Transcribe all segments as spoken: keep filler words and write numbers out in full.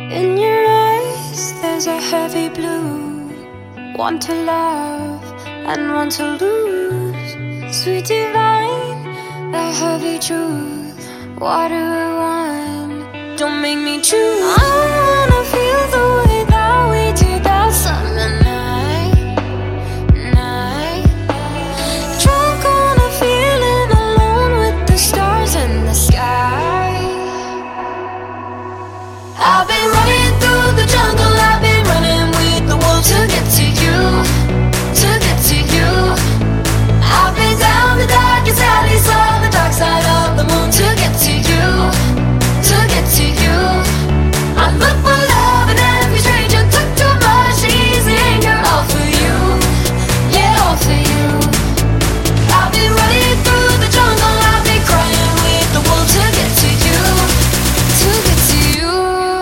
In your eyes there's a heavy blue, one to love and one to lose. Sweet divine, the heavy truth, water or wine, don't make me choose. I wanna feel the way that we did that summer night, night. Drunk on a feeling, alone with the stars in the sky. I've been running through the jungle, I've been running with the wolves to get to you, to get to you. I've been down the darkest alleys, saw the dark side of the moon to get to you, to get to you. I look for love in every stranger, took too much easy anger, all for you, yeah, all for you. I've been running through the jungle, I've been crying with the wolves to get to you, to get to you.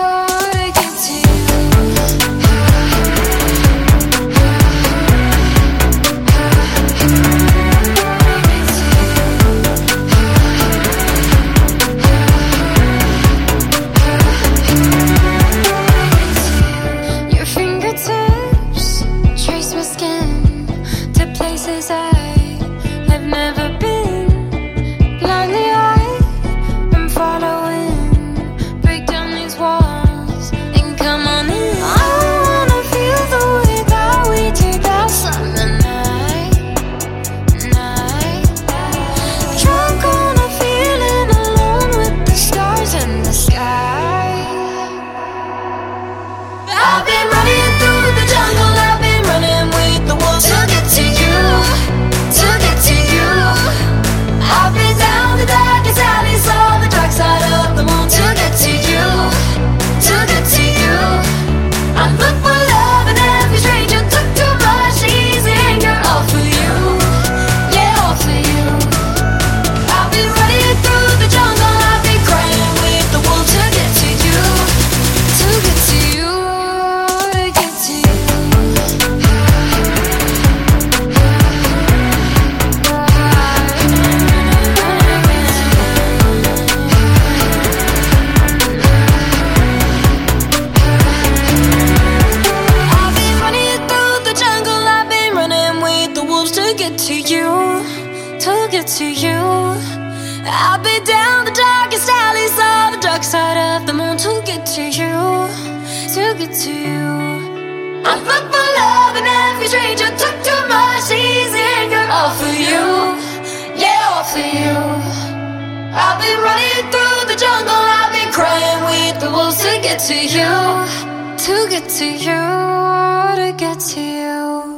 To you, I'll be down the darkest alleys, saw the dark side of the moon to get to you, to get to you. I look for love in every stranger, took too much easy anger, all for you, yeah, all for you. I've been running through the jungle, I've been crying with the wolves to get to you, to get to you, to get to you.